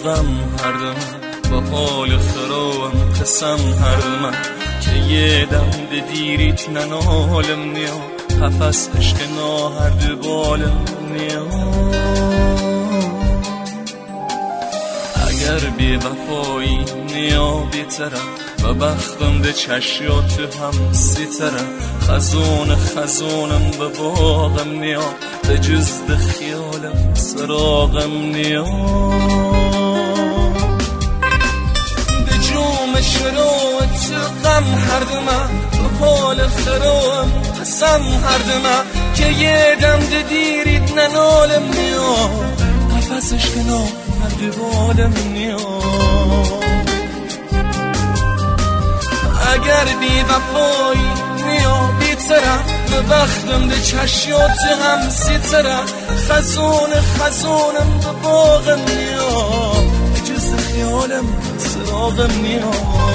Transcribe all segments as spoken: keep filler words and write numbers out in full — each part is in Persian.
غم هر دم با حال خرابم قسم هر دم که یه دم ده دیریت ننالم نیا قفص عشق نا هر دو بالم نیا اگر بی وفایی نیا بیترم و بختم ده چشیات هم سیترم خزون خزونم به باغم نیا به جز ده خیالم سراغم نیا ده جوم شروعت غم هر دمه به حال خرام قسم هر دمه که یه دم ده دیرید ننالم نیا قفصش کنام هر دوالم نیا اگر بی وفایی نیا بیترم به بختم ده چشیات هم سیترم خزون خزونم به باغم نیا جز خیالم سراغم نیا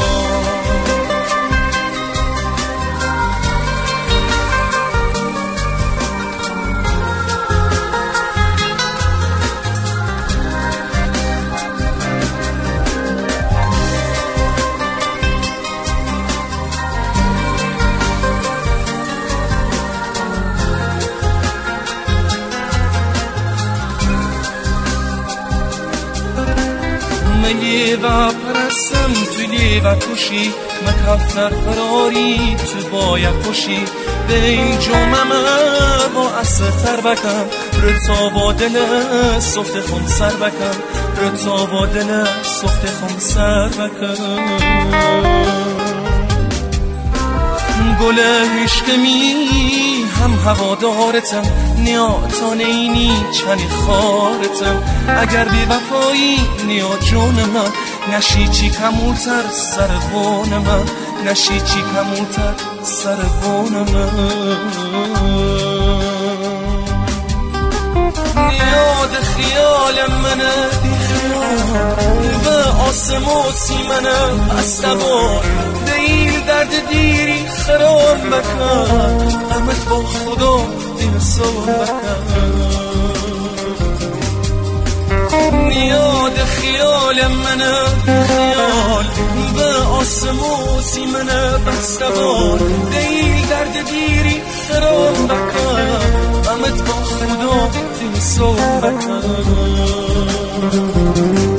ملی و پرستم توی و کشی مکفتر فراری تو باید کشی به این جمعه با اصل تر بکن رتا با دل سفت خون سر بکن رتا با دل سفت خون سر بکن گل عشقمی هم هوادارتم نیا تا نینی چنی خارتم اگر بی وفایی نیا جون من نشی چی کموتر سر بون من نشی چی کموتر سر بون من نیاد خیال منه بی خیال به آسموسی منه بستوار دیل درد دیری خرام بکن قمت با خدا دین سوام بکن نیاد خیال منه خیال به آسموسی منه بستوار دیل درد دیری خرام بکن قمت با خدا دین سوام بکن